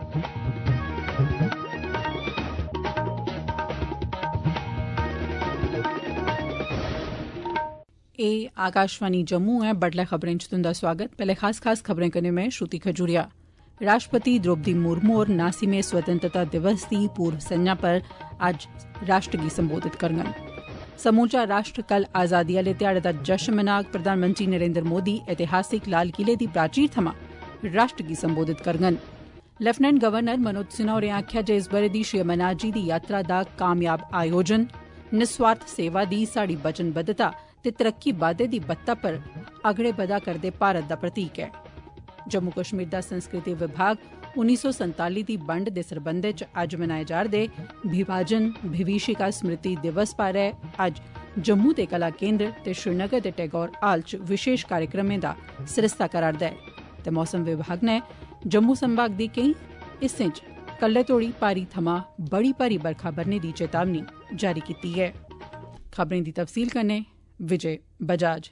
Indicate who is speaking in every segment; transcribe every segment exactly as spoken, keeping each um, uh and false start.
Speaker 1: ए आकाशवाणी जम्मू है। बडलै खबरें च तुंदा स्वागत। पहले खास खास खबरें कन्नै मैं श्रुति खजूरिया। राष्ट्रपति द्रौपदी मुर्मू होर नासीमें स्वतंत्रता दिवस दी पूर्व संझा पर अज्ज राष्ट्र गी संबोधित करङन। समूलचा राष्ट्र कल आजादी आले ध्याड़े दा जश्न मनाग। प्रधानमंत्री नरेंद्र मोदी ऐतिहासिक लाल किले दी प्राचीर थमां राष्ट्र गी संबोधित करङन। लेफ्टिनेंट गवर्नर मनोज सिन्हा होरें आखेआ जे इस ब'रे दी श्री अमरनाथ जी दी यात्रा दा कामयाब आयोजन निस्वार्थ सेवा दी साड़ी वचनबद्धता ते तरक्की बाद्दे दी बत्ता पर अगड़े बधा करदे भारत दा प्रतीक ऐ। जम्मू कश्मीर दा संस्कृति विभाग उन्नी सौ संताली दी बंड दे सरबंधै च अज्ज मनाए जा'रदे विभाजन विभीषिका स्मृति दिवस बारै अज्ज जम्मू दे कला केन्द्र ते श्रीनगर दे टैगोर हाल च विशेष कार्यक्रमें दा सरिस्ता करा'रदा ऐ। ते मौसम विभाग ने जम्मू संभाग दी केईं हिस्सें च कल्लै तोड़ी भारी थमां बड़ी भारी बरखा बरने दी चेतावनी जारी कीती ऐ। खबरें दी तफसील कन्नै विजय बजाज।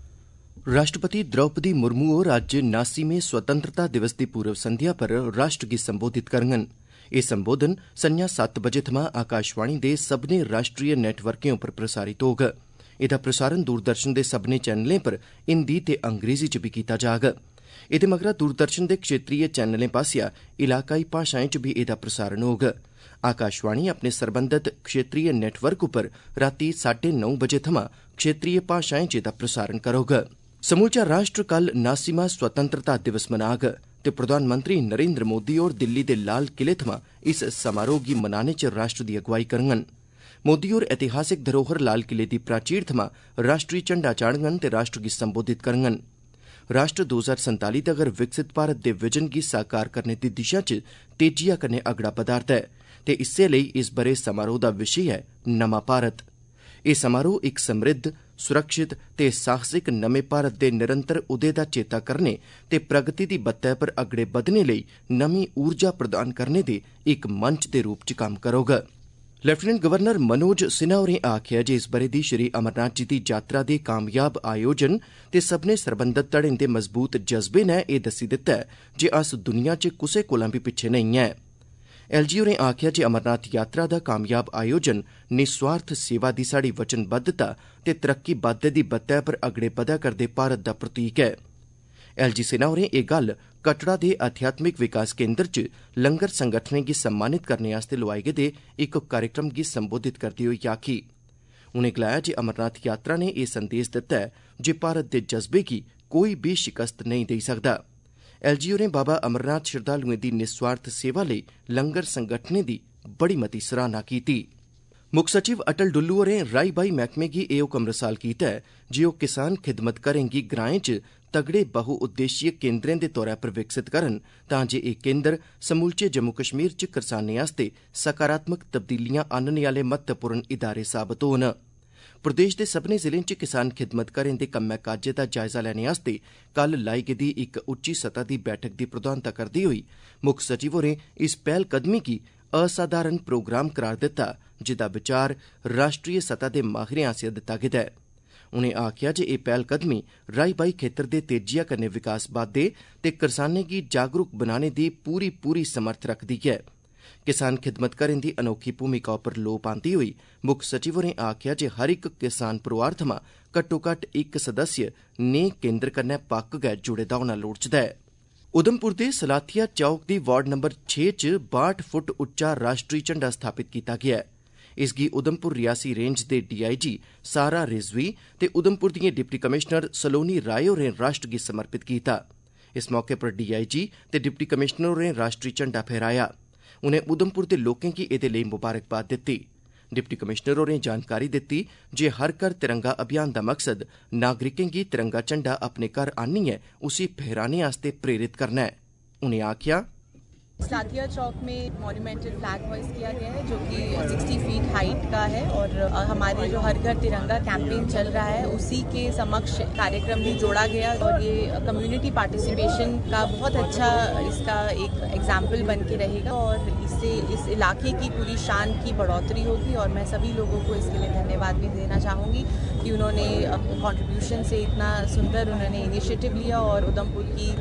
Speaker 2: राष्ट्रपति द्रौपदी मुर्मू होर अज्ज नासीमें स्वतंत्रता दिवस दी पूर्व संध्या पर राष्ट्र गी संबोधित करङन। एह संबोधन संझा सत्त बजे थमां आकाशवाणी दे सब्भनें राष्ट्रीय नेटवर्कें उप्पर प्रसारित होग। एहदा प्रसारण दूरदर्शन दे सब्भनें चैनलें पर हिंदी ते अंग्रेजी च बी कीता जाग। एहदे मगरा दूरदर्शन दे क्षेत्रीय चैनलें पास्सेआ इलाकाई भाषाएं च बी एहदा प्रसारण होग। आकाशवाणी अपने सरबंधत क्षेत्रीय नेटवर्क उप्पर रातीं साढ़े नौ बजे थमां क्षेत्रीय भाषाएं च एहदा प्रसारण करोग। समूलचा राष्ट्र कल नासीमा स्वतंत्रता दिवस मनाग ते प्रधानमंत्री नरेंद्र मोदी होर दिल्ली दे लाल किले थमां इस समारोह गी मनाने च राष्ट्र दी अगुवाई करङन। मोदी होर ऐतिहासिक धरोहर लाल किले दी प्राचीर थमां राष्ट्रीय झंडा चाढ़ङन ते राष्ट्र गी संबोधित करङन। राष्ट्र दो हजार संताली तगर विकसित भारत दे विजन गी साकार करने दी दिशा च तेजिया कन्नै अगड़ा बधा'रदा ऐ ते इस्सै लेई इस ब'रे समारोह दा विशे ऐ नमां भारत। एह समारोह इक समृद्ध, सुरक्षित ते साहसिक नमें भारत दे निरंतर उदय दा चेता करने ते प्रगति दी बत्तै पर अगड़े बधने लेई नमीं ऊर्जा प्रदान करने दे इक मंच दे रूप च कम्म करोग। लेफ्टिनेंट गवर्नर मनोज सिन्हा होरें आखेआ जे इस ब'रे दी श्री अमरनाथ जी दी यात्रा दे कामयाब आयोजन ते सब्भनें सरबंधत धड़ें दे मजबूत जज्बे नै एह दस्सी दित्ता ऐ जे अस दुनिया च कुसै कोला बी पिच्छे नेईं ऐ। एलजी होरें आखेआ जे अमरनाथ यात्रा दा कामयाब आयोजन निस्वार्थ सेवा दी साड़ी वचनबद्धता ते तरक्की बाद्दे दी बत्तै पर अगड़े बधा करदे भारत दा प्रतीक ऐ। एलजी सिन्हा होरें एह गल्ल कटड़ा दे अध्यात्मिक विकास केन्द्र च लंगर संगठनें गी सम्मानित करने आस्तै लोआए गेदे इक कार्यक्रम गी संबोधित करदे होई आखी। उनें गलाया जे अमरनाथ यात्रा ने एह संदेस दित्ता ऐ जे भारत दे जज्बे गी कोई बी शिकस्त नेईं देई सकदा। एलजी होरें बाबा अमरनाथ श्रद्धालुएं दी निस्वार्थ सेवा लेई लंगर संगठनें दी बड़ी मती सराहना कीती। मुक्ख सचिव अटल डुल्लू होरें राई बाई मैह्कमे गी एह हुकम रसाल कीता ऐ जे ओह किसान खिदमत घरें गी ग्राएं च तगड़े बहु उद्देशीय केन्द्रें दे तौरा पर विकसित करन तां जे एह केन्द्र समूलचे जम्मू कश्मीर च करसानें आस्तै सकारात्मक तब्दीलियां आह्नने आह्ले महत्वपूर्ण इदारे साबत होन। प्रदेश दे सब्भनें जिलें च किसान खिदमत घरें दे कम्मै काजै दा जायजा लैने आस्तै कल लाई गेदी इक उच्ची सतह दी बैठक दी प्रधानता करदे होई मुक्ख सचिव होरें इस पैह्लकदमी गी असाधारण प्रोग्राम करार दित्ता जेह्दा विचार राष्ट्रीय सतह दे माहिरें आसेआ दित्ता गेदा ऐ। उनें आखेआ जे एह पैह्लकदमी राई बाई खेत्तर दे तेजिया कन्नै विकास बाद्दे ते करसानें गी जागरूक बनाने दी पूरी पूरी समर्थ रखदी ऐ। किसान खिदमत घरें दी अनोखी भूमिका उप्पर लोऽ पांदे होई मुक्ख सचिव होरें आखेआ जे हर इक किसान परोआर थमां घट्टो घट्ट इक सदस्य नेह केन्द्र कन्नै पक्क गै जुड़े दा होना लोड़चदा ऐ। उधमपुर दे सलाथिया चौक दी वार्ड नंबर छे च बाह्ठ फुट उच्चा राष्ट्री झंडा स्थापित कीता गेआ ऐ। इसगी उधमपुर रियासी रेंज दे डीआईजी सारा रिजवी ते उधमपुर दिएं डिप्टी कमिशनर सलोनी राय होरें राष्ट्र गी समर्पित कीता। इस मौके पर डीआईजी ते डिप्टी कमिशनर होरें राष्ट्री झंडा फहराया। उनें उधमपुर दे लोकें गी एह्दे लेई मुबारकबाद दित्ती। डिप्टी कमिशनर होरें जानकारी दित्ती जे हर घर तिरंगा अभियान दा मकसद नागरिकें गी तिरंगा झंडा अपने घर आह्नियै उसी फहराने आस्तै प्रेरित करना ऐ। उनें आखेआ
Speaker 3: सलाथिया चौक में मॉन्यूमेंटल फ्लैग होइस्ट किया गया है जो कि साठ फीट हाइट का है और हमारे जो हर घर तिरंगा कैंपेन चल रहा है उसी के समक्ष कार्यक्रम भी जोड़ा गया और ये कम्युनिटी पार्टिसिपेशन का बहुत अच्छा इसका एक एग्जाम्पल बन के रहेगा और इससे इस इलाके की पूरी शान की बढ़ोतरी होगी और मैं सभी लोगों को इसके लिए धन्यवाद भी देना चाहूँगी कि उन्होंने कंट्रीब्यूशन से इतना सुंदर उन्होंने इनिशिएटिव लिया और उधमपुर की जो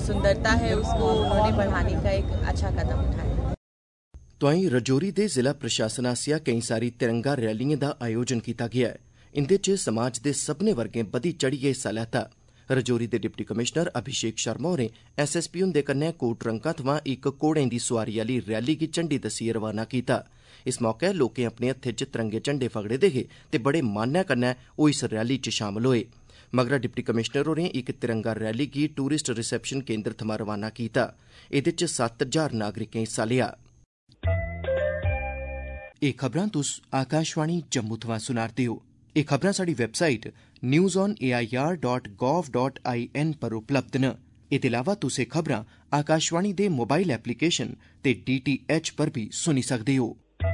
Speaker 3: सुंदरता है उसको उन्होंने बढ़ाने का एक अच्छा कदम उठाया।
Speaker 2: तोआईं रजौरी दे जिला प्रशासन आसेआ केईं सारी तिरंगा रैलियें दा आयोजन कीता गेआ ऐ। इंदे च समाज दे सब्भनें वर्गें बधी चढ़ियै हिस्सा लैता। रजौरी दे डिप्टी कमिशनर अभिषेक शर्मा होरें एस एस पी हुंदे कन्नै कोटरंका थमां इक घोड़ें दी सुआरी आह्ली रैली गी झंडी दस्सियै रवाना कीता। इस मौके लोकें अपने हत्थें च तिरंगे झंडे फगड़े दे हे ते बड़े मान्नै कन्नै ओह् इस रैली च शामल होए। मगरा डिप्टी कमिशनर होरें इक तिरंगा रैली गी टूरिस्ट रिसेप्शन केन्द्र थमां रवाना कीता। एह्दे च सत्त हजार नागरिकें हिस्सा लेआ। एह् खबरां तुस आकाशवाणी जम्मू थमां सुना'रदे हो। एह् खबरां साढ़ी website news on A I R dot gov dot I N पर उपलब्ध न। एह्दे अलावा तुस एह् खबरां आकाशवाणी दे मोबाइल एप्लीकेशन ते डी टी एच पर बी सुनी सकदे हो।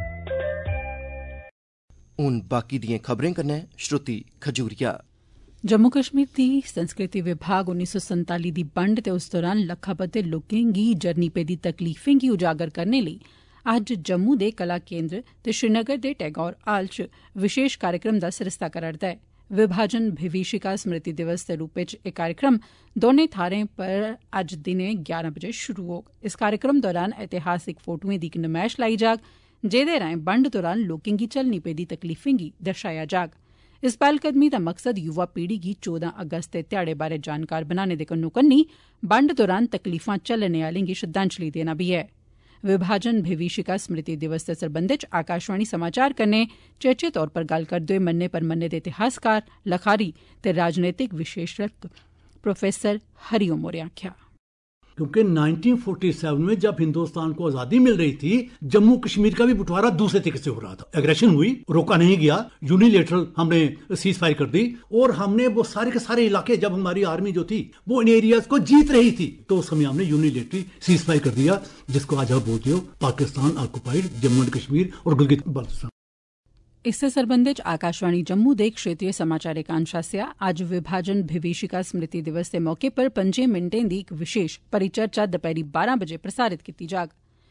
Speaker 2: हून बाकी दिएं खबरें कन्नै श्रुति खजूरिया।
Speaker 1: जम्मू कश्मीर दी संस्कृति विभाग उन्नी सौ संताली दी बंड ते उस दौरान लक्खां बद्दे लोकें गी जरनी पेदी तकलीफें गी उजागर करने लेई अज्ज जम्मू दे कला केन्द्र ते श्रीनगर दे टैगोर हाल च विशेष कार्यक्रम दा सरिस्ता करा'रदा ऐ। विभाजन विभीषिका स्मृति दिवस दे रूपै च एह् कार्यक्रम दौनें थाह्रें पर अज्ज दिनें ग्यारह बजे शुरू होग। इस कार्यक्रम दौरान ऐतिहासिक फोटोएं दी इक नमैश लाई जाग, जेह्दे राएं बंड दौरान लोकें गी झल्लनी पेदी तकलीफें गी दर्शाया जाग। इस पैह्लकदमी दा मकसद युवा पीढ़ी गी चौदां अगस्त दे ध्याड़े बारै जानकार बनाने दे कन्नो कन्नी बंड दौरान तकलीफां झल्लने आह्लें गी श्रद्धांजलि देना बी ऐ। विभाजन विभीषिका स्मृति दिवस दे सरबंधै च आकाशवाणी समाचार कन्नै चेचे तौर पर गल्ल करदे होई मन्ने परमन्ने दे इतिहासकार, लखारी ते राजनीतिक विशेषज्ञ प्रोफेसर हरिओम होरें आखेआ,
Speaker 4: क्योंकि नाइनटीन फोर्टी सेवन में जब हिंदुस्तान को आजादी मिल रही थी, जम्मू कश्मीर का भी बंटवारा दूसरे तरीके से हो रहा था। एग्रेशन हुई, रोका नहीं गया, यूनिलेटरल हमने सीज फायर कर दी और हमने वो सारे के सारे इलाके, जब हमारी आर्मी जो थी वो इन एरियाज को जीत रही थी, तो उस समय हमने यूनिलेटरली सीज फायर कर दिया, जिसको आज आप बोलते हो पाकिस्तान ऑक्युपाइड जम्मू एंड कश्मीर और गिलगित बाल्टिस्तान।
Speaker 1: इस्सै सरबंधै च आकाशवाणी जम्मू दे इक क्षेत्रीय समाचार एकांश आसेआ अज्ज विभाजन विभीषिका स्मृति दिवस दे मौके पर पंजें मिंटें दी इक विशेष परिचर्चा दपैह्री बारां बजे प्रसारित कीती जाग।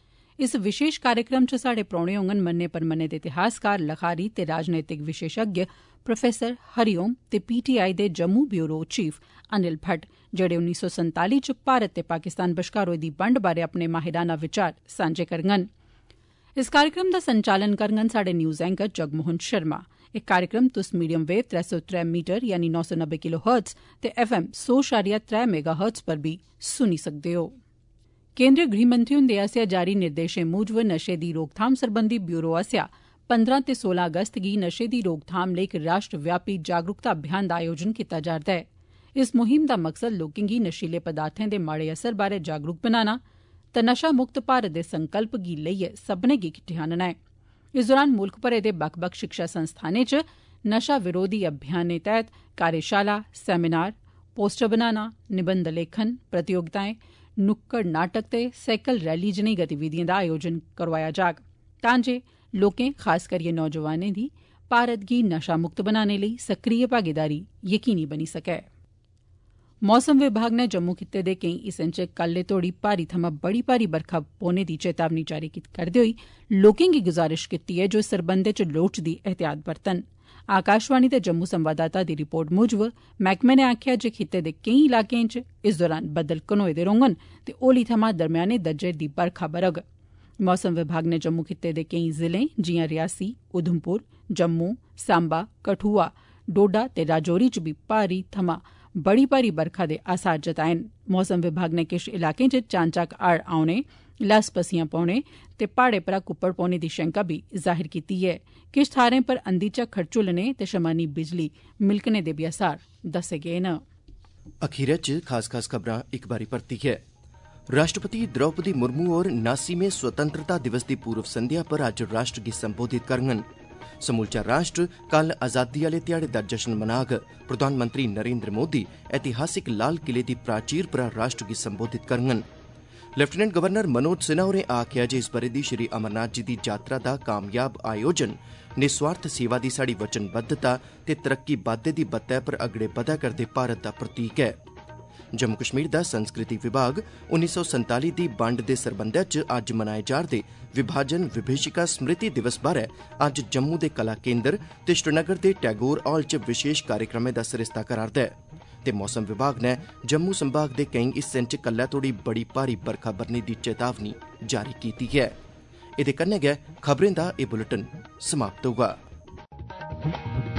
Speaker 1: इस विशेष कार्यक्रम च साढ़े परौह्ने होङन मन्ने परमन्ने दे इतिहासकार, लखारी ते राजनीतिक विशेषज्ञ प्रोफेसर हरिओम ते पीटीआई दे जम्मू ब्यूरो चीफ अनिल भट्ट, जेह्ड़े उन्नी सौ संताली च भारत ते पाकिस्तान बश्कार होई दी बंड बारै अपने माहिराना विचार सांझे करङन। इस कार्यक्रम दा संचालन करङन साढ़े न्यूज एंकर जगमोहन शर्मा। एह् कार्यक्रम तुस मीडियम वेव त्रै सौ त्रै मीटर यानी नौ सौ नब्बे किलो हर्ट्ज ते एफ एम सौ शारिया त्रै मेगा हर्ट्ज पर भी सुनी सकदे हो। केंद्रीय गृह मंत्री हुंदे आसेआ जारी निर्देशें मूजब नशे दी रोकथाम सरबंधी ब्यूरो आसेआ पंद्रह ते सोलां अगस्त गी नशे दी रोकथाम लेई इक राष्ट्रव्यापी जागरूकता अभियान दा आयोजन कीता जा'रदा ऐ। इस मुहिम दा मकसद लोकें गी नशीले पदार्थें दे माड़े असर बारै जागरूक बनाना ते नशा मुक्त भारत दे संकल्प गी लेइयै सब्भनें गी किट्ठे आनना ऐ। इस दौरान मुल्ख भरै दे बक्ख बक्ख शिक्षा संस्थानें च नशा विरोधी अभियानें तैह्त कार्यशाला, सैमीनार, पोस्टर बनाना, निबंध लेखन प्रतियोगिताएं, नुक्कड़ नाटक ते साइकिल रैली जनेही गतिविधिएं दा आयोजन करोआया जाग, तां जे लोकें खास करियै नौजवानें दी भारत गी नशा मुक्त बनाने लेई सक्रिय भागीदारी यकीनी बनी सकै। मौसम विभाग नै जम्मू खित्ते दे केईं हिस्सें च कल्लै तोड़ी भारी थमां बड़ी भारी बरखा पौने दी चेतावनी जारी करदे होई लोकें गी गुजारिश कीती ऐ जो इस सरबंधै च लोड़चदी एहतियात बरतन। आकाशवाणी दे जम्मू संवाददाता दी रिपोर्ट मूजब मैह्कमे नै आखेआ जे खित्ते दे केईं इलाकें च इस दौरान बद्दल घनोए दे रौह्ङन ते होली थमां दरम्याने दर्जे दी बरखा बरग। मौसम विभाग ने जम्मू खित्ते दे केईं जिलें जियां रियासी, उधमपुर, जम्मू, सांबा, कठुआ, डोडा ते राजौरी च बी भारी थमां बड़ी भारी बरखा दे आसार जताए न। मौसम विभाग ने किश इलाकें च चानचक्क हाड़ औने, लस पस्सियां पौने ते प्हाड़े परा कुप्पड़ पौने दी शैंका बी जाहिर कीती ऐ। किश थाह्रें पर अंधी झक्खड़ झुल्लने ते शमानी बिजली मिलकने दे बी आसार दस्से गे न।
Speaker 2: अखीरै च खास खास खबरां इक बारी परतियै। राष्ट्रपति द्रौपदी मुर्मू होर नासीमें स्वतंत्रता दिवस दी पूर्व संध्या पर अज्ज राष्ट्र गी संबोधित करङन। समूलचा राष्ट्र कल आजादी आले ध्याड़े दा जश्न मनाग। प्रधानमंत्री नरेंद्र मोदी ऐतिहासिक लाल किले दी प्राचीर परा राष्ट्र गी संबोधित करङन। लेफ्टिनेंट गवर्नर मनोज सिन्हा होरें आखेआ जे इस ब'रे दी श्री अमरनाथ जी दी यात्रा दा कामयाब आयोजन निस्वार्थ सेवा दी साड़ी वचनबद्धता ते तरक्की बाद्दे दी बत्तै पर अगड़े बधा करदे भारत दा प्रतीक ऐ। जम्मू कश्मीर दा संस्कृति विभाग उन्नी सौ संताली दी बंड दे सरबंधै च अज्ज मनाए जा'रदे विभाजन विभीषिका स्मृति दिवस बारै अज्ज जम्मू दे कला केन्द्र ते श्रीनगर दे टैगोर हाल च विशेष कार्यक्रमें दा सरिस्ता करा'रदा ऐ। ते मौसम विभाग ने जम्मू संभाग दे केईं हिस्सें च कल्लै तोड़ी बड़ी भारी बरखा बरने दी चेतावनी जारी कीती ऐ। एह्दे कन्नै गै खबरें दा एह् बुलेटिन समाप्त होगा।